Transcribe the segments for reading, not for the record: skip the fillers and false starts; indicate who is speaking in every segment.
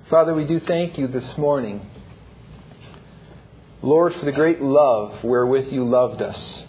Speaker 1: Father, we do thank You this morning, Lord, for the great love wherewith You loved us.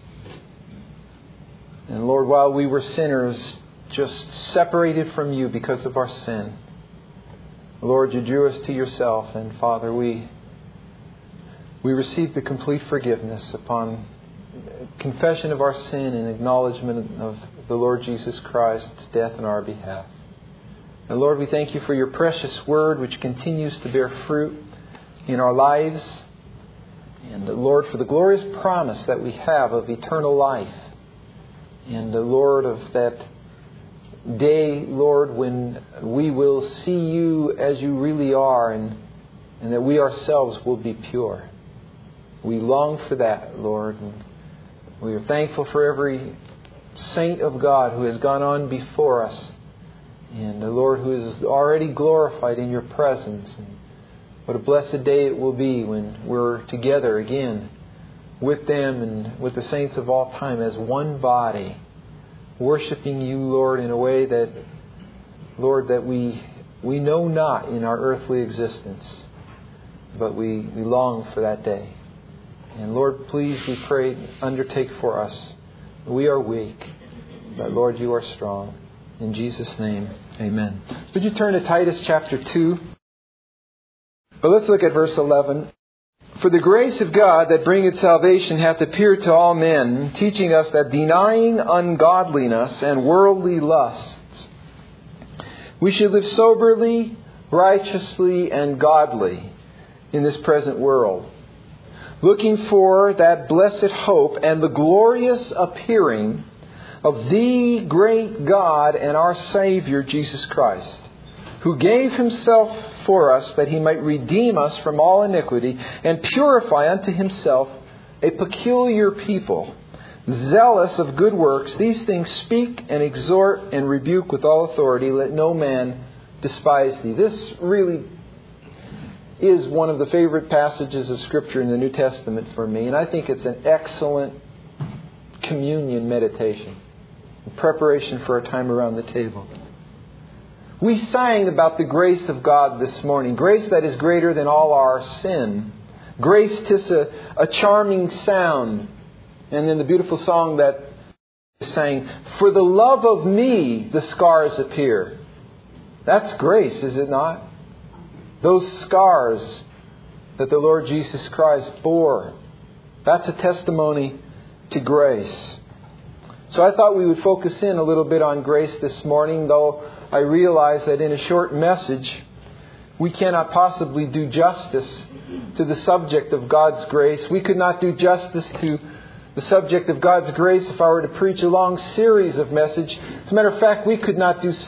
Speaker 1: And Lord, while we were sinners, just separated from You because of our sin, Lord, You drew us to Yourself. And Father, we received the complete forgiveness upon confession of our sin and acknowledgement of the Lord Jesus Christ's death on our behalf. And Lord, we thank You for Your precious Word, which continues to bear fruit in our lives. And Lord, for the glorious promise that we have of eternal life. And Lord, of that day, Lord, when we will see You as You really are, and that we ourselves will be pure. We long for that, Lord. And we are thankful for every saint of God who has gone on before us. And the Lord, who is already glorified in Your presence. And what a blessed day it will be when we're together again with them and with the saints of all time as one body, worshiping You, Lord, in a way that, Lord, that we know not in our earthly existence. But we long for that day. And Lord, please, we pray, undertake for us. We are weak, but Lord, You are strong. In Jesus' name, amen. Would you turn to Titus chapter 2? But let's look at verse 11. For the grace of God that bringeth salvation hath appeared to all men, teaching us that denying ungodliness and worldly lusts, we should live soberly, righteously, and godly in this present world, looking for that blessed hope and the glorious appearing of the great God and our Savior, Jesus Christ, who gave Himself for us that He might redeem us from all iniquity and purify unto Himself a peculiar people, zealous of good works. These things speak and exhort and rebuke with all authority. Let no man despise thee. This really is one of the favorite passages of Scripture in the New Testament for me. And I think it's an excellent communion meditation, in preparation for a time around the table. We sang about the grace of God this morning. Grace that is greater than all our sin. Grace 'tis a charming sound. And then the beautiful song that sang, for the love of me the scars appear. That's grace, is it not? Those scars that the Lord Jesus Christ bore. That's a testimony to grace. So I thought we would focus in a little bit on grace this morning, though I realize that in a short message we cannot possibly do justice to the subject of God's grace. We could not do justice to the subject of God's grace if I were to preach a long series of messages. As a matter of fact, we could not do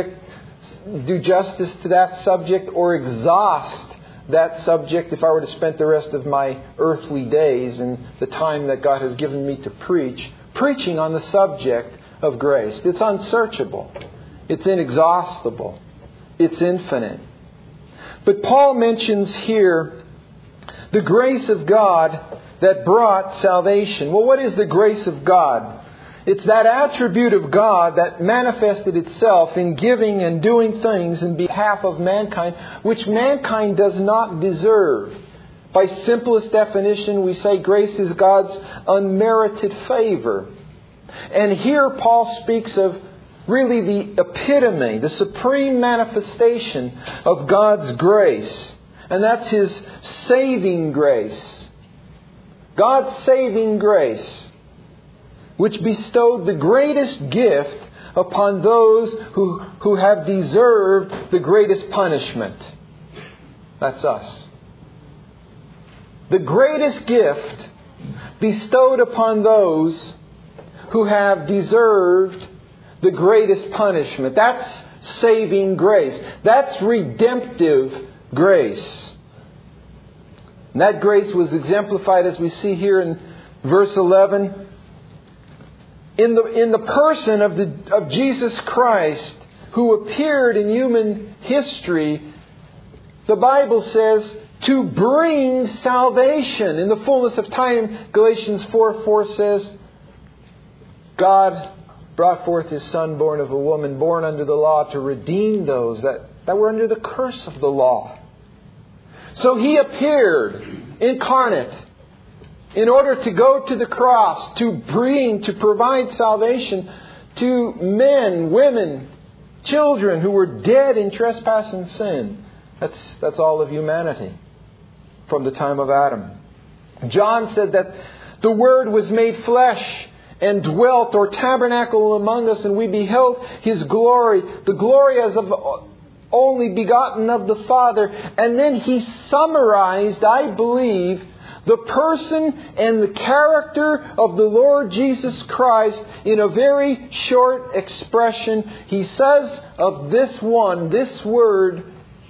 Speaker 1: justice to that subject or exhaust that subject if I were to spend the rest of my earthly days and the time that God has given me to preaching on the subject of grace. It's unsearchable. It's inexhaustible. It's infinite. But Paul mentions here the grace of God that brought salvation. Well, what is the grace of God? It's that attribute of God that manifested itself in giving and doing things in behalf of mankind, which mankind does not deserve. By simplest definition, we say grace is God's unmerited favor. And here Paul speaks of really the epitome, the supreme manifestation of God's grace. And that's His saving grace. God's saving grace, which bestowed the greatest gift upon those who have deserved the greatest punishment. That's us. The greatest gift bestowed upon those who have deserved the greatest punishment. That's saving grace. That's redemptive grace. And that grace was exemplified, as we see here in verse 11, in the person of Jesus Christ, who appeared in human history. The Bible says to bring salvation in the fullness of time. Galatians 4:4 says, God brought forth His Son, born of a woman, born under the law, to redeem those that were under the curse of the law. So He appeared incarnate in order to go to the cross, to provide salvation to men, women, children who were dead in trespass and sin. That's all of humanity from the time of Adam. John said that the Word was made flesh and dwelt or tabernacled among us, and we beheld His glory, the glory as of only begotten of the Father. And then he summarized, I believe, the person and the character of the Lord Jesus Christ in a very short expression. He says of this Word,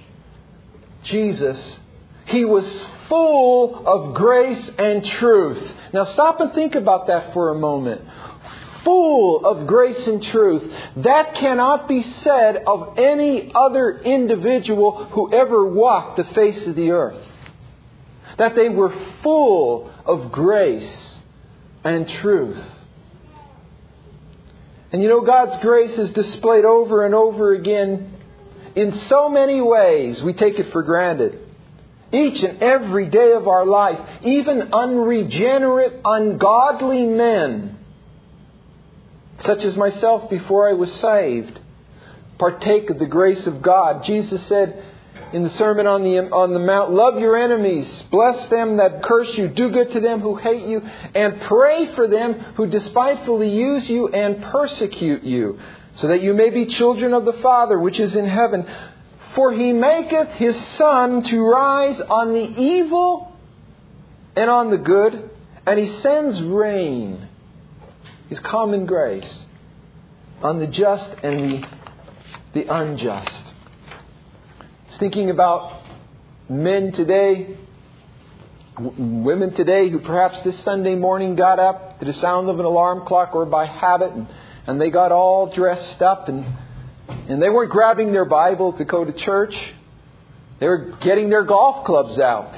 Speaker 1: Jesus, He was full of grace and truth. Now stop and think about that for a moment. Full of grace and truth. That cannot be said of any other individual who ever walked the face of the earth. That they were full of grace and truth. And you know, God's grace is displayed over and over again in so many ways we take it for granted. Each and every day of our life, even unregenerate, ungodly men, such as myself before I was saved, partake of the grace of God. Jesus said in the Sermon on the Mount, love your enemies, bless them that curse you, do good to them who hate you, and pray for them who despitefully use you and persecute you, so that you may be children of the Father which is in heaven. For He maketh His sun to rise on the evil and on the good, and He sends rain, His common grace, on the just and the unjust. Thinking about men today, women today who perhaps this Sunday morning got up to the sound of an alarm clock or by habit, and they got all dressed up and they weren't grabbing their Bible to go to church. They were getting their golf clubs out.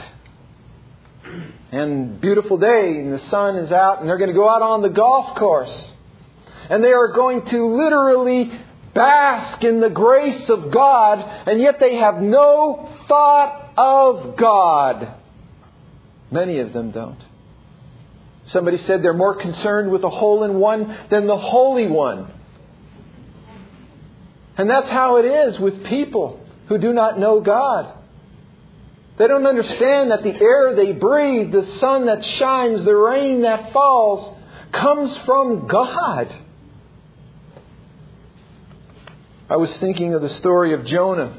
Speaker 1: And beautiful day and the sun is out and they're going to go out on the golf course. And they are going to literally bask in the grace of God, and yet they have no thought of God. Many of them don't. Somebody said they're more concerned with the hole-in-one than the Holy One. And that's how it is with people who do not know God. They don't understand that the air they breathe, the sun that shines, the rain that falls, comes from God. I was thinking of the story of Jonah.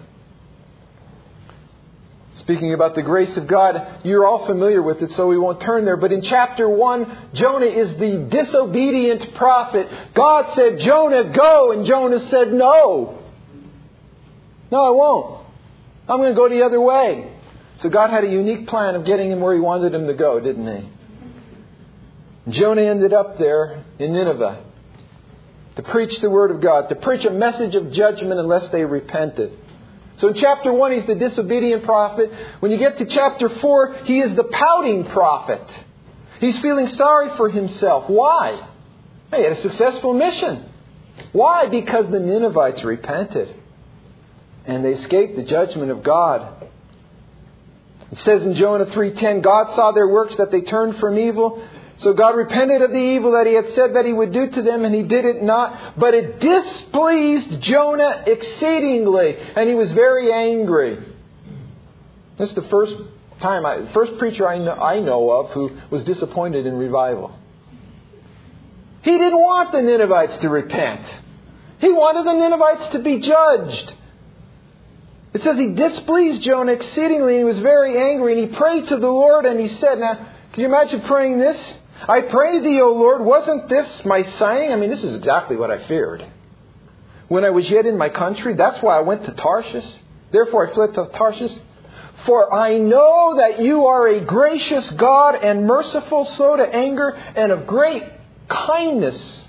Speaker 1: Speaking about the grace of God, you're all familiar with it, so we won't turn there. But in chapter 1, Jonah is the disobedient prophet. God said, Jonah, go. And Jonah said, no. No, I won't. I'm going to go the other way. So God had a unique plan of getting him where He wanted him to go, didn't He? Jonah ended up there in Nineveh to preach the Word of God, to preach a message of judgment unless they repented. So in chapter 1, he's the disobedient prophet. When you get to chapter 4, he is the pouting prophet. He's feeling sorry for himself. Why? He had a successful mission. Why? Because the Ninevites repented. And they escaped the judgment of God. It says in Jonah 3:10, God saw their works, that they turned from evil. So God repented of the evil that He had said that He would do to them, and He did it not. But it displeased Jonah exceedingly, and he was very angry. This is the first preacher I know of who was disappointed in revival. He didn't want the Ninevites to repent. He wanted the Ninevites to be judged. It says He displeased Jonah exceedingly, and He was very angry, and he prayed to the Lord, and he said, now, can you imagine praying this? I pray Thee, O Lord, wasn't this my saying? I mean, this is exactly what I feared. When I was yet in my country, that's why I went to Tarshish. Therefore I fled to Tarshish. For I know that You are a gracious God and merciful, slow to anger, and of great kindness.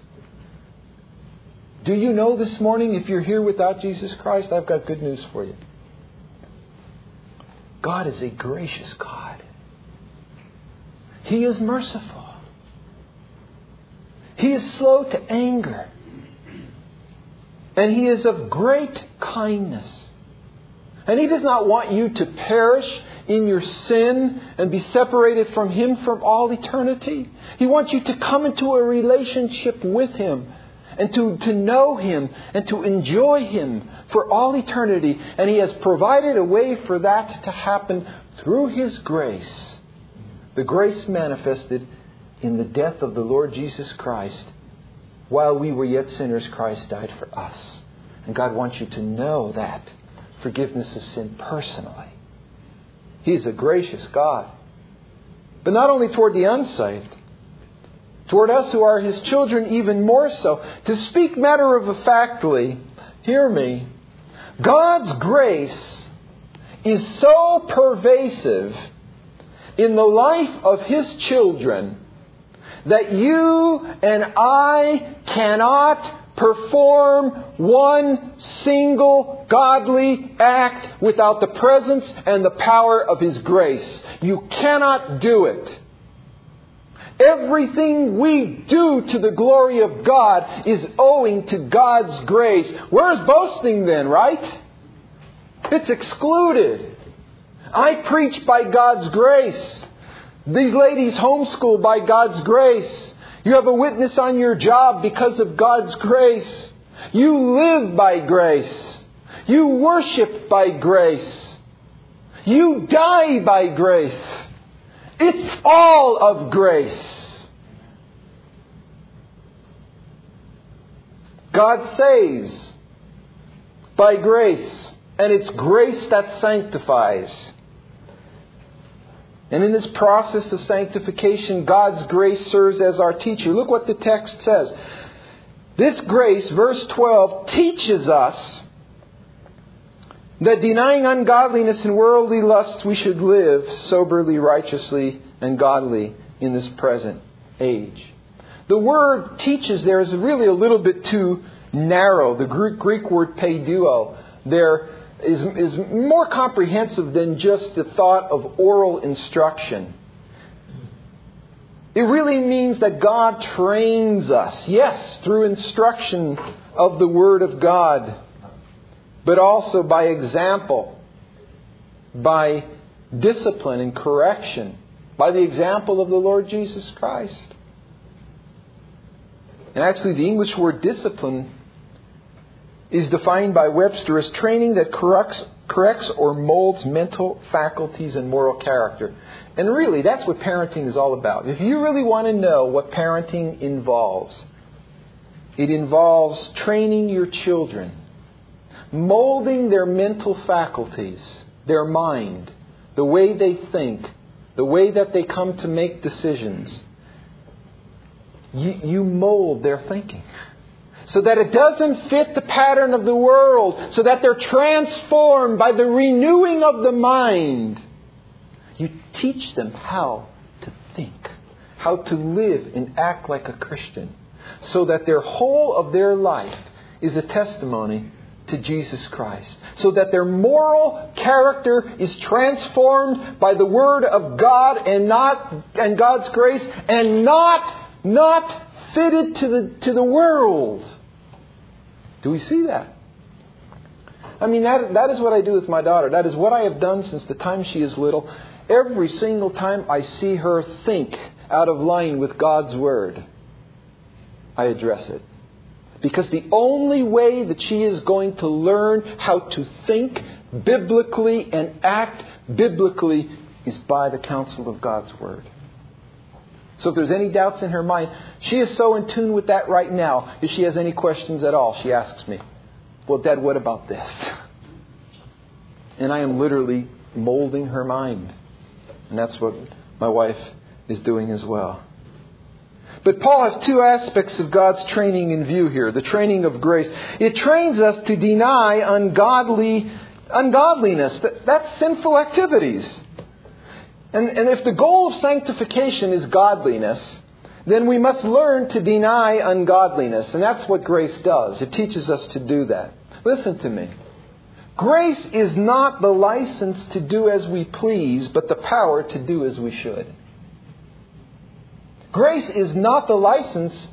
Speaker 1: Do you know this morning, if you're here without Jesus Christ, I've got good news for you. God is a gracious God. He is merciful. He is slow to anger. And He is of great kindness. And He does not want you to perish in your sin and be separated from Him from all eternity. He wants you to come into a relationship with Him and to know Him and to enjoy Him for all eternity. And He has provided a way for that to happen through His grace. The grace manifested in the death of the Lord Jesus Christ. While we were yet sinners, Christ died for us. And God wants you to know that forgiveness of sin personally. He is a gracious God. But not only toward the unsaved, toward us who are His children even more so. To speak matter-of-factly, hear me, God's grace is so pervasive in the life of His children that you and I cannot perform one single godly act without the presence and the power of His grace. You cannot do it. Everything we do to the glory of God is owing to God's grace. Where's boasting then, right? It's excluded. I preach by God's grace. These ladies homeschool by God's grace. You have a witness on your job because of God's grace. You live by grace. You worship by grace. You die by grace. It's all of grace. God saves by grace, and it's grace that sanctifies. And in this process of sanctification, God's grace serves as our teacher. Look what the text says. This grace, verse 12, teaches us that denying ungodliness and worldly lusts, we should live soberly, righteously, and godly in this present age. The word teaches there is really a little bit too narrow. The Greek word paiduo there is more comprehensive than just the thought of oral instruction. It really means that God trains us, yes, through instruction of the Word of God, but also by example, by discipline and correction, by the example of the Lord Jesus Christ. And actually the English word discipline is defined by Webster as training that corrects or molds mental faculties and moral character. And really, that's what parenting is all about. If you really want to know what parenting involves, it involves training your children, molding their mental faculties, their mind, the way they think, the way that they come to make decisions. You mold their thinking, so that it doesn't fit the pattern of the world, so that they're transformed by the renewing of the mind. You teach them how to think, how to live and act like a Christian, so that their whole of their life is a testimony to Jesus Christ, so that their moral character is transformed by the Word of God and God's grace, and not fitted to the world. Do we see that? I mean, that is what I do with my daughter. That is what I have done since the time she is little. Every single time I see her think out of line with God's Word, I address it. Because the only way that she is going to learn how to think biblically and act biblically is by the counsel of God's Word. So if there's any doubts in her mind, she is so in tune with that right now. If she has any questions at all, she asks me, well, Dad, what about this? And I am literally molding her mind. And that's what my wife is doing as well. But Paul has two aspects of God's training in view here. The training of grace. It trains us to deny ungodliness. That's sinful activities. And if the goal of sanctification is godliness, then we must learn to deny ungodliness. And that's what grace does. It teaches us to do that. Listen to me. Grace is not the license to do as we please, but the power to do as we should. Grace is not the license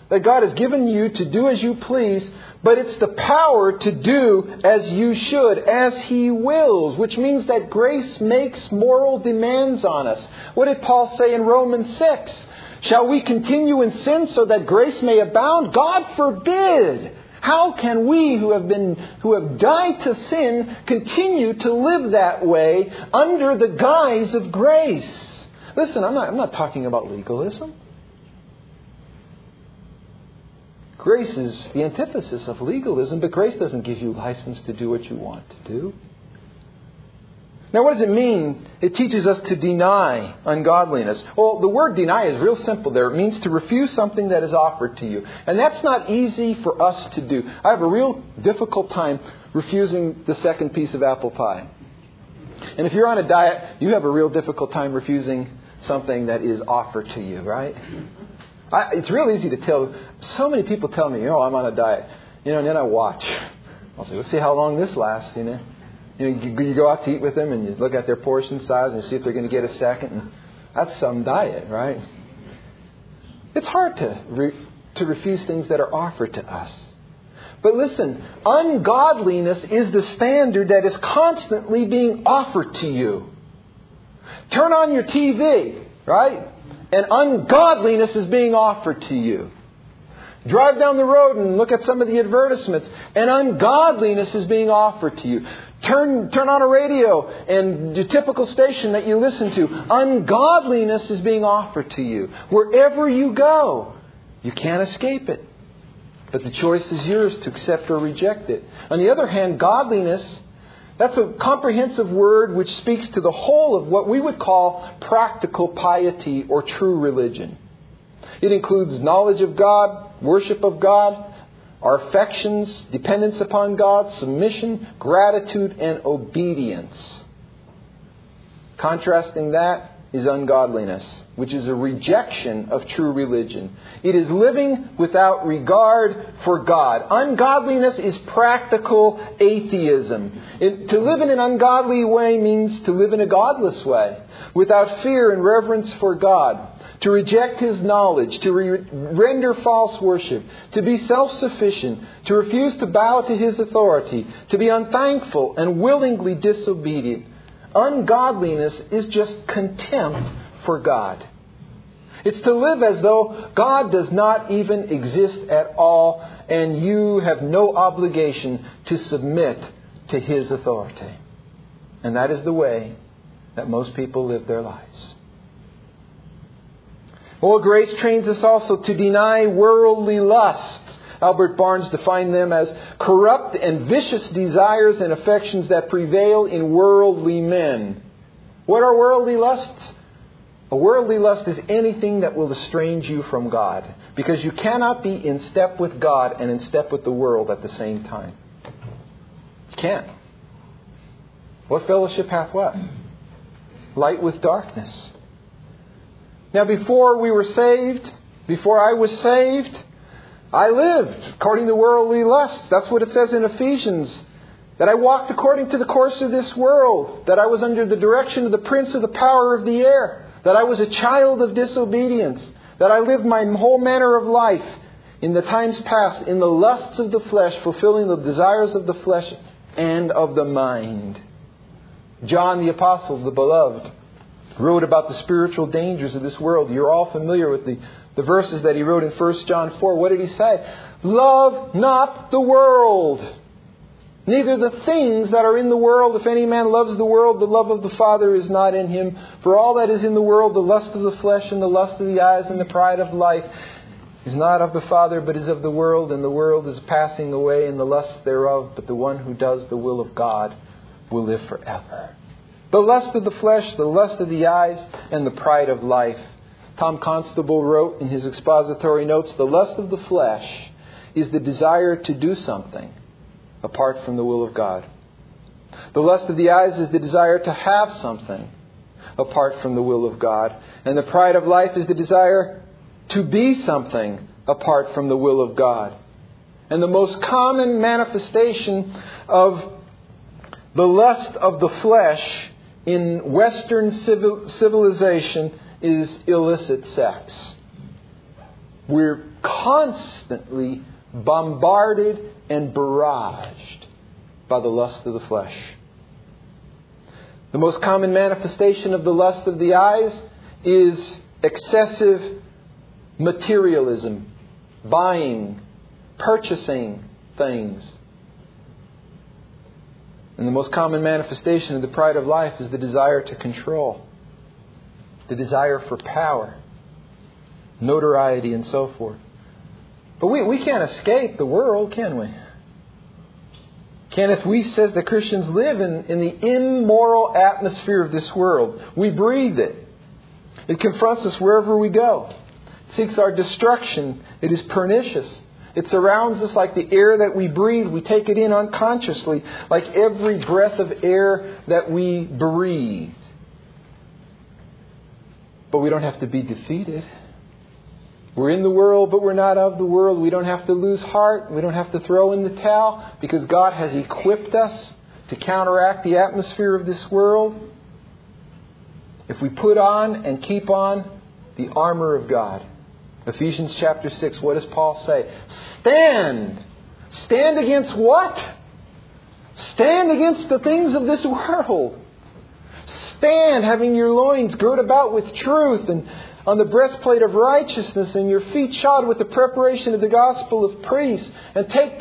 Speaker 1: that God has given you to do as you please, but it's the power to do as you should, as He wills, which means that grace makes moral demands on us. What did Paul say in Romans 6? Shall we continue in sin so that grace may abound? God forbid! How can we who have died to sin continue to live that way under the guise of grace? Listen, I'm not talking about legalism. Grace is the antithesis of legalism, but grace doesn't give you license to do what you want to do. Now, what does it mean? It teaches us to deny ungodliness. Well, the word deny is real simple there. It means to refuse something that is offered to you. And that's not easy for us to do. I have a real difficult time refusing the second piece of apple pie. And if you're on a diet, you have a real difficult time refusing something that is offered to you, right? It's real easy to tell. So many people tell me, I'm on a diet. And then I watch. I'll say, let's see how long this lasts, You go out to eat with them and you look at their portion size and see if they're going to get a second. And that's some diet, right? It's hard to refuse things that are offered to us. But listen, ungodliness is the standard that is constantly being offered to you. Turn on your TV, right? And ungodliness is being offered to you. Drive down the road and look at some of the advertisements, and ungodliness is being offered to you. Turn on a radio and the typical station that you listen to, ungodliness is being offered to you. Wherever you go, you can't escape it. But the choice is yours to accept or reject it. On the other hand, godliness, that's a comprehensive word which speaks to the whole of what we would call practical piety or true religion. It includes knowledge of God, worship of God, our affections, dependence upon God, submission, gratitude, and obedience. Contrasting that is ungodliness, which is a rejection of true religion. It is living without regard for God. Ungodliness is practical atheism. To live in an ungodly way means to live in a godless way, without fear and reverence for God. To reject His knowledge, to render false worship, to be self-sufficient, to refuse to bow to His authority, to be unthankful and willingly disobedient. Ungodliness is just contempt for God. It's to live as though God does not even exist at all and you have no obligation to submit to His authority. And that is the way that most people live their lives. Well, grace trains us also to deny worldly lusts. Albert Barnes defined them as corrupt and vicious desires and affections that prevail in worldly men. What are worldly lusts? A worldly lust is anything that will estrange you from God, because you cannot be in step with God and in step with the world at the same time. You can't. What fellowship hath what? Light with darkness. Now, before we were saved, before I was saved, I lived according to worldly lusts. That's what it says in Ephesians. That I walked according to the course of this world. That I was under the direction of the prince of the power of the air. That I was a child of disobedience. That I lived my whole manner of life in the times past in the lusts of the flesh, fulfilling the desires of the flesh and of the mind. John the Apostle, the beloved, wrote about the spiritual dangers of this world. You're all familiar with the verses that he wrote in 1 John 4. What did he say? Love not the world, neither the things that are in the world. If any man loves the world, the love of the Father is not in him. For all that is in the world, the lust of the flesh and the lust of the eyes and the pride of life, is not of the Father, but is of the world. And the world is passing away and the lust thereof. But the one who does the will of God will live forever. The lust of the flesh, the lust of the eyes, and the pride of life. Tom Constable wrote in his expository notes, the lust of the flesh is the desire to do something apart from the will of God. The lust of the eyes is the desire to have something apart from the will of God. And the pride of life is the desire to be something apart from the will of God. And the most common manifestation of the lust of the flesh in Western civilization is illicit sex. We're constantly bombarded and barraged by the lust of the flesh. The most common manifestation of the lust of the eyes is excessive materialism, buying, purchasing things. And the most common manifestation of the pride of life is the desire to control, the desire for power, notoriety, and so forth. But we can't escape the world, can we? Kenneth Wuest says that Christians live in the immoral atmosphere of this world. We breathe it. It confronts us wherever we go. It seeks our destruction. It is pernicious. It surrounds us like the air that we breathe. We take it in unconsciously, like every breath of air that we breathe. But we don't have to be defeated. We're in the world, but we're not of the world. We don't have to lose heart. We don't have to throw in the towel, because God has equipped us to counteract the atmosphere of this world. If we put on and keep on the armor of God. Ephesians chapter 6, what does Paul say? Stand! Stand against what? Stand against the things of this world. Stand having your loins girt about with truth, and on the breastplate of righteousness, and your feet shod with the preparation of the gospel of peace, and take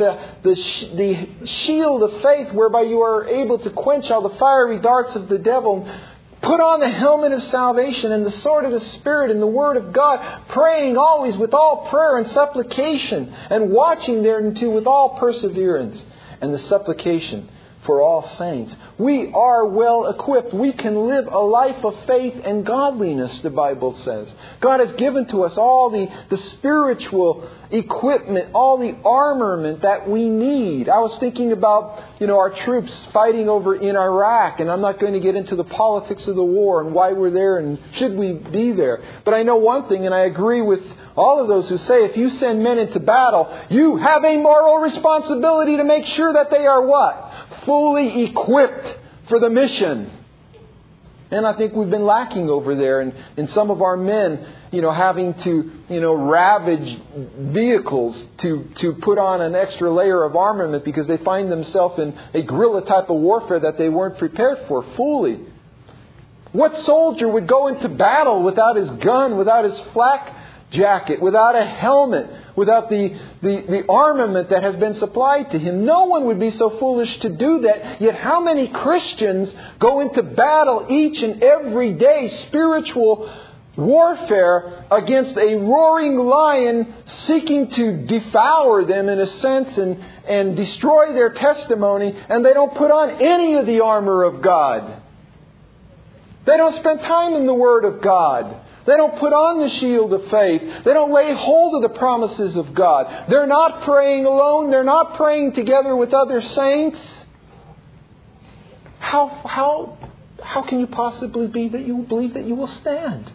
Speaker 1: the shield of faith, whereby you are able to quench all the fiery darts of the devil. Put on the helmet of salvation and the sword of the Spirit and the Word of God, praying always with all prayer and supplication, and watching thereunto with all perseverance and the supplication for all saints. We are well equipped. We can live a life of faith and godliness, the Bible says. God has given to us all the spiritual equipment, all the armament that we need. I was thinking about, our troops fighting over in Iraq, and I'm not going to get into the politics of the war and why we're there and should we be there. But I know one thing, and I agree with all of those who say if you send men into battle, you have a moral responsibility to make sure that they are what? Fully equipped for the mission. And I think we've been lacking over there in some of our men, having to, ravage vehicles to put on an extra layer of armament because they find themselves in a guerrilla type of warfare that they weren't prepared for fully. What soldier would go into battle without his gun, without his flak jacket, without a helmet, without the armament that has been supplied to him? No one would be so foolish to do that. Yet how many Christians go into battle each and every day, spiritual warfare against a roaring lion seeking to devour them in a sense and destroy their testimony, and they don't put on any of the armor of God. They don't spend time in the Word of God. They don't put on the shield of faith. They don't lay hold of the promises of God. They're not praying alone. They're not praying together with other saints. How can you possibly be that you believe that you will stand?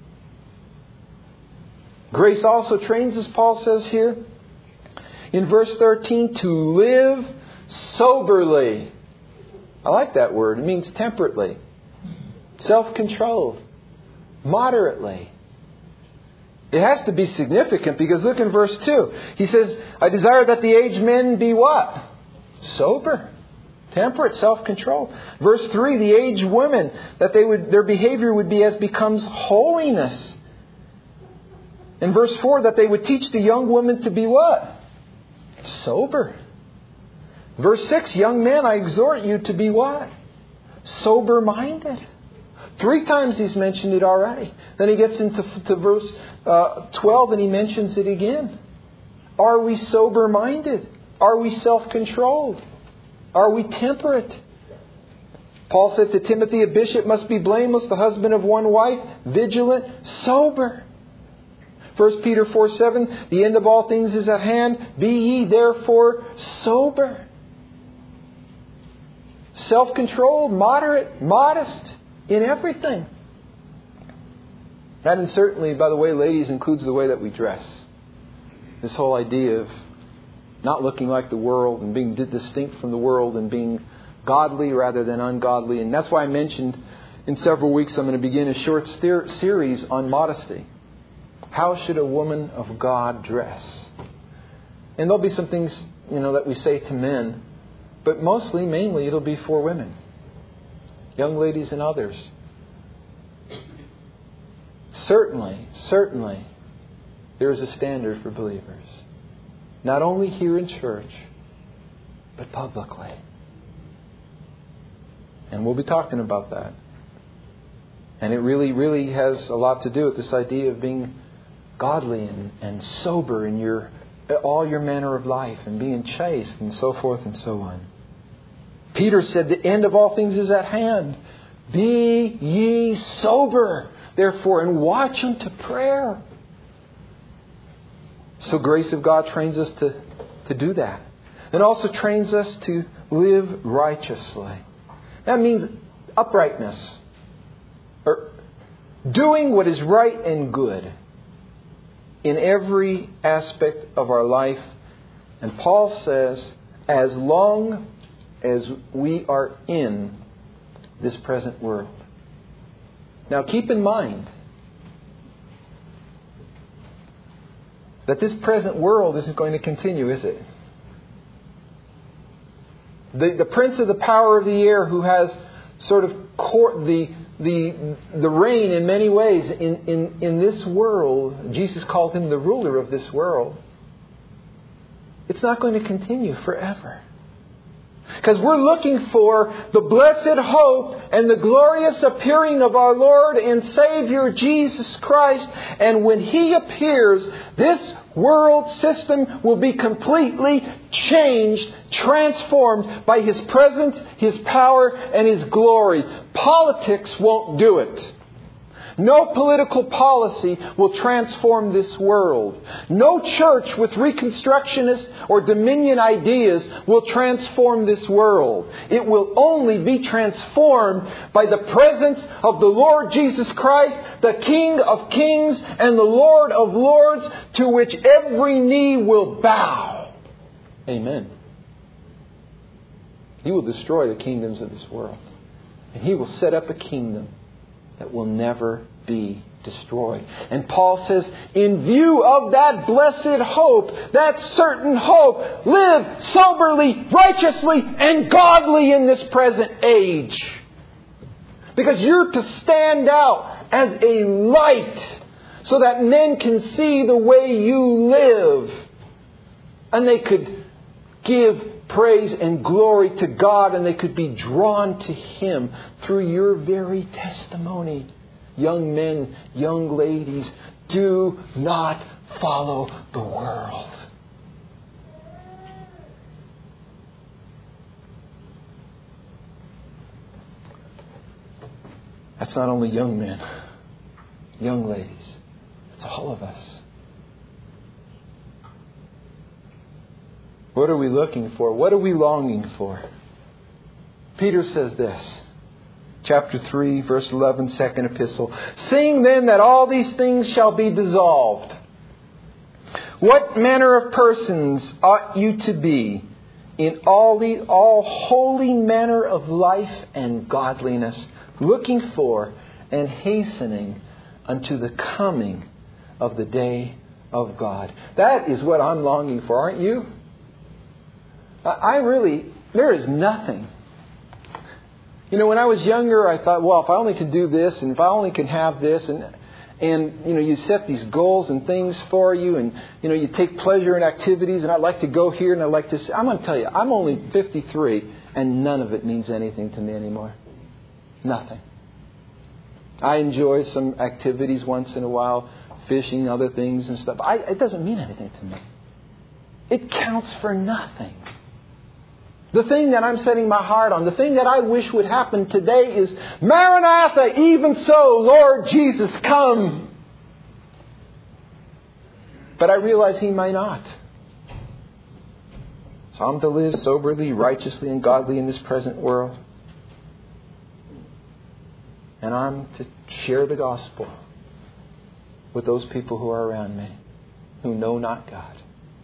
Speaker 1: Grace also trains, as Paul says here in verse 13, to live soberly. I like that word. It means temperately, self-controlled, moderately. It has to be significant, because look in verse 2. He says, I desire that the aged men be what? Sober, temperate, self-controlled. Verse 3, the aged women, that their behavior would be as becomes holiness. In verse 4, that they would teach the young women to be what? Sober. Verse 6, young men, I exhort you to be what? Sober-minded. 3 times he's mentioned it already. Then he gets into verse 12 and he mentions it again. Are we sober-minded? Are we self-controlled? Are we temperate? Paul said to Timothy, a bishop must be blameless, the husband of one wife, vigilant, sober. 1 Peter 4:7, the end of all things is at hand. Be ye therefore sober. Self-controlled, moderate, modest in everything. That, and certainly, by the way, ladies, includes the way that we dress. This whole idea of not looking like the world and being distinct from the world and being godly rather than ungodly. And that's why I mentioned in several weeks I'm going to begin a short series on modesty. How should a woman of God dress? And there'll be some things, that we say to men, but mainly it'll be for women, young ladies and others. Certainly, there is a standard for believers. Not only here in church, but publicly. And we'll be talking about that. And it really, really has a lot to do with this idea of being godly and sober in all your manner of life, and being chaste and so forth and so on. Peter said, the end of all things is at hand. Be ye sober, therefore, and watch unto prayer. So grace of God trains us to do that. It also trains us to live righteously. That means uprightness. Or doing what is right and good in every aspect of our life. And Paul says, as long as we are in this present world. Now keep in mind that this present world isn't going to continue, is it? The prince of the power of the air, who has sort of the reign in many ways in this world, Jesus called him the ruler of this world. It's not going to continue forever. Because we're looking for the blessed hope and the glorious appearing of our Lord and Savior Jesus Christ. And when He appears, this world system will be completely changed, transformed by His presence, His power, and His glory. Politics won't do it. No political policy will transform this world. No church with Reconstructionist or Dominion ideas will transform this world. It will only be transformed by the presence of the Lord Jesus Christ, the King of Kings and the Lord of Lords, to which every knee will bow. Amen. He will destroy the kingdoms of this world. And He will set up a kingdom that will never be destroyed. And Paul says, in view of that blessed hope, that certain hope, live soberly, righteously, and godly in this present age. Because you're to stand out as a light so that men can see the way you live. And they could give praise and glory to God, and they could be drawn to Him through your very testimony. Young men, young ladies, do not follow the world. That's not only young men, young ladies. It's all of us. What are we looking for? What are we longing for? Peter says this. Chapter 3, verse 11, second epistle. Seeing then that all these things shall be dissolved, what manner of persons ought you to be in all holy manner of life and godliness, looking for and hastening unto the coming of the day of God? That is what I'm longing for, aren't you? There is nothing. When I was younger, I thought, well, if I only could do this, and if I only could have this, and you set these goals and things for you, and you take pleasure in activities, and I'd like to go here, and I'd like to. I'm going to tell you, I'm only 53, and none of it means anything to me anymore. Nothing. I enjoy some activities once in a while, fishing, other things and stuff. It doesn't mean anything to me. It counts for nothing. The thing that I'm setting my heart on, the thing that I wish would happen today is, Maranatha, even so, Lord Jesus, come. But I realize He might not. So I'm to live soberly, righteously, and godly in this present world. And I'm to share the gospel with those people who are around me, who know not God.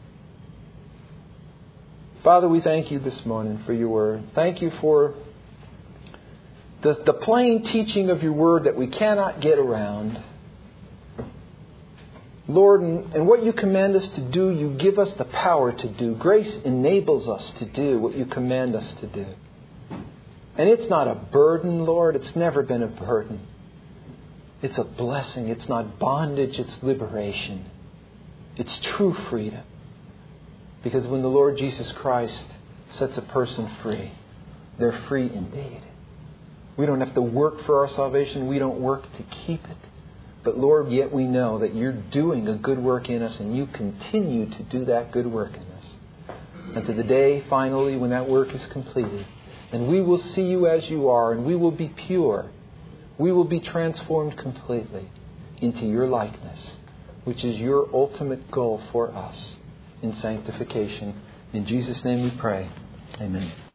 Speaker 1: Father, we thank You this morning for Your Word. Thank You for the plain teaching of Your Word that we cannot get around. Lord, and what you command us to do, you give us the power to do. Grace enables us to do what you command us to do. And it's not a burden, Lord. It's never been a burden. It's a blessing. It's not bondage. It's liberation. It's true freedom. Because when the Lord Jesus Christ sets a person free, they're free indeed. We don't have to work for our salvation. We don't work to keep it. But Lord, yet we know that you're doing a good work in us, and you continue to do that good work in us. And to the day, finally, when that work is completed, and we will see you as you are, and we will be pure. We will be transformed completely into your likeness, which is your ultimate goal for us in sanctification. In Jesus' name we pray. Amen.